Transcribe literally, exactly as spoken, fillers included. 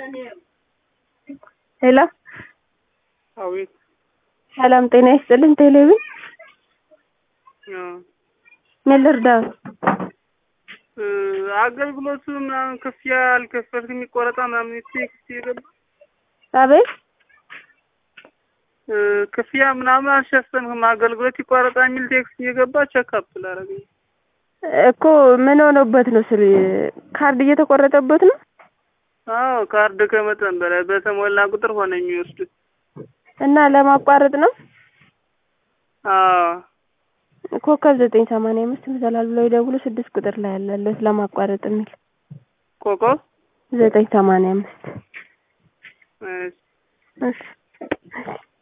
ሄሎ አቤት። ሰላም ጤና ይስጥልኝ። ቴሌቪ ምን ልርዳው? አገልግሎቱ ምናምን ክፍያ አልከፈልክም ይቆረጣ ምናምን ቴክስት ይገባ። አቤት ክፍያ ምናምን አልሸፈንክም አገልግሎት ይቆረጣ የሚል ቴክስት እየገባ ቼክአፕ ላደርግ እኮ ምን ሆኖበት ነው? ስለ ካርድ እየተቆረጠበት ነው? አዎ ካርድ ከመጠን በላይ በተሞላ ቁጥር ሆነ የሚወስዱት እና ለማቋረጥ ነው። አዎ ኮከብ ዘጠኝ ሰማንያ አምስት መሰላል ብለው ይደውሉ። ስድስት ቁጥር ላይ ያለው ለማቋረጥ የሚል ኮከብ ዘጠኝ ሰማንያ አምስት እሺ እሺ